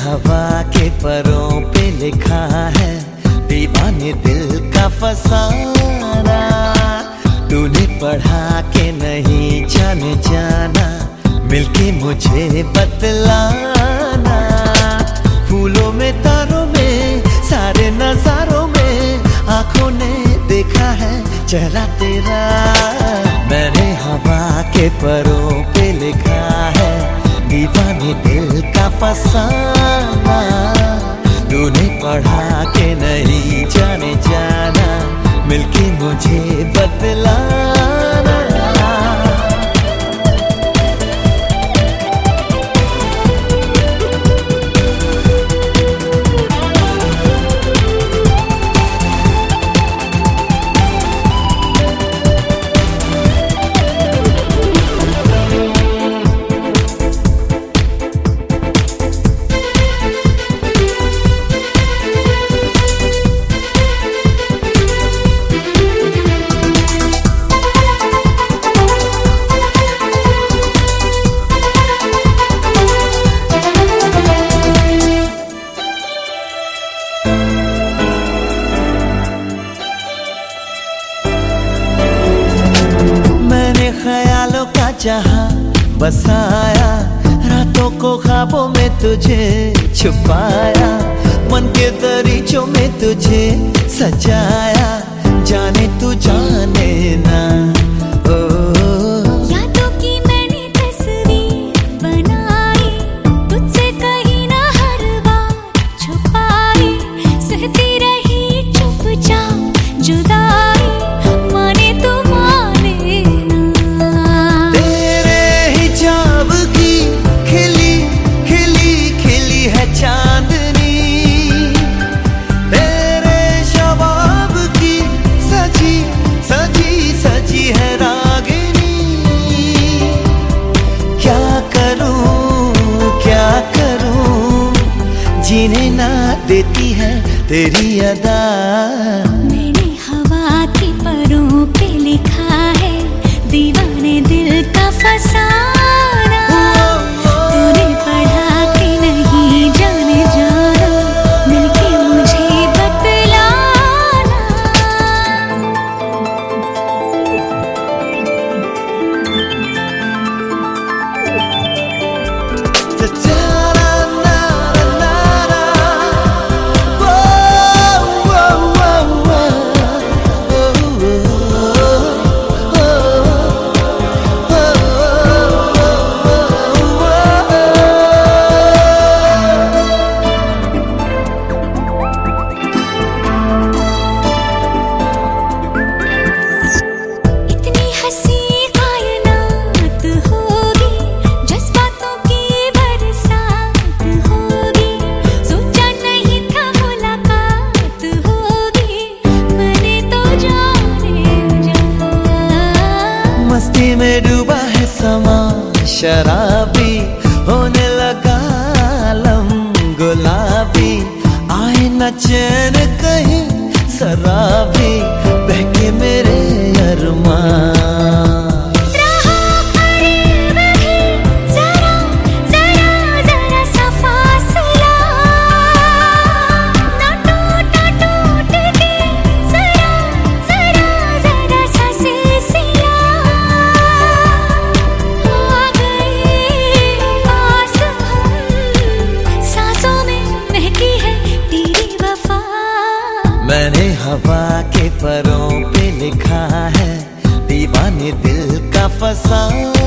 हवा के परों पे लिखा है दीवाने दिल का फसाना। तूने पढ़ा के नहीं जाने जाना, मिलके मुझे बतलाना। फूलों में तारों में सारे नजारों में आंखों ने देखा है चेहरा तेरा। मैंने हवा के परों पे लिखा है दीवाने दिल का फसाना। तूने पढ़ा के नहीं जाने जाना, मिलके मुझे बतलाना। ख्यालों का जहां बसाया, रातों को ख्वाबों में तुझे छुपाया। मन के दरीचों में तुझे सजाया, जाने तू जाने ना। यादों की मैंने तस्वीर बनाई, तुझसे कहीं ना हर बार छुपाई। सहती रही चुपचाप जुदाई, माने तू माने ना। तेरे हिजाब की खिली खिली खिली है चांदनी, तेरे शबाब की सजी सजी सजी है रागिनी। क्या करूं जीने ना देती है तेरी अदा। मैंने हवा के परों पे लिखा है दीवाने दिल का फसाना। तूने पढ़ा के नहीं जाने जाना, मिलके मुझे बतलाना। मस्ती में डूबा है समा शराबी, होने लगा आलम गुलाबी। आए न चैन कहीं शराबी, बहके मेरे अरमान। मैंने हवा के परों पे लिखा है दीवाने दिल का फसाना।